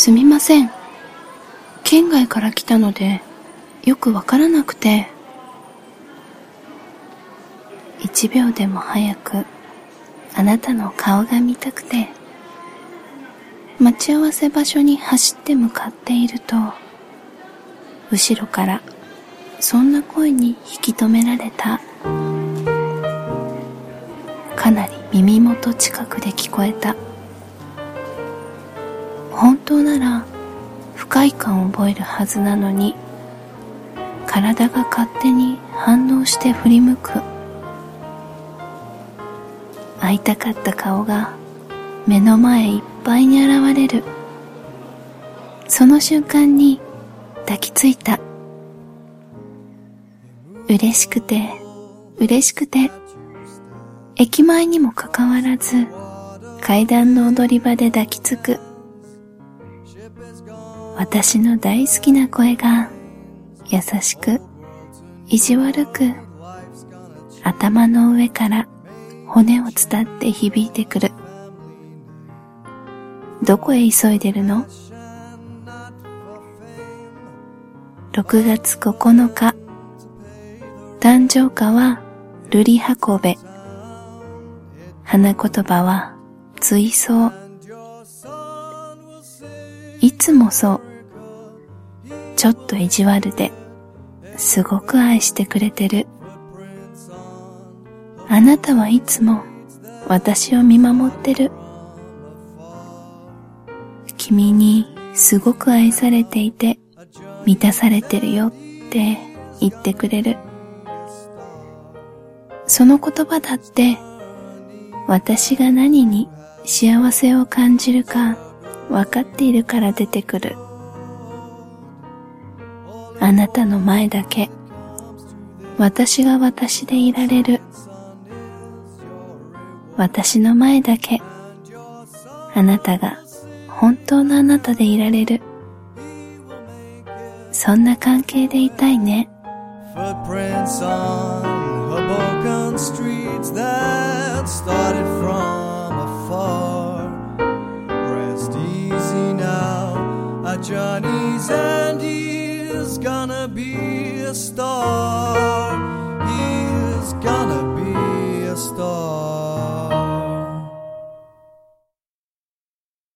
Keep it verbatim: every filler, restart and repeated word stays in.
すみません。県外から来たのでよくわからなくて。一秒でも早くあなたの顔が見たくて、待ち合わせ場所に走って向かっていると、後ろからそんな声に引き止められた。かなり耳元近くで聞こえた。本当なら不快感を覚えるはずなのに、体が勝手に反応して振り向く。会いたかった顔が目の前いっぱいに現れる。その瞬間に抱きついた。嬉しくて嬉しくて、駅前にもかかわらず階段の踊り場で抱きつく。私の大好きな声が優しく意地悪く、頭の上から骨を伝って響いてくる。どこへ急いでるの？ろくがつここのか、誕生花は瑠璃運べ、花言葉は追走。いつもそう、ちょっと意地悪ですごく愛してくれてる。あなたはいつも私を見守ってる。君にすごく愛されていて満たされてるよって言ってくれる。その言葉だって私が何に幸せを感じるか分かっているから出てくる。あなたの前だけ私が私でいられる。私の前だけあなたが本当のあなたでいられる。そんな関係でいたいね。 Footprints on Hoboken streets that started from afar. Rest easy now, a Johnny's and he's gonna be a star.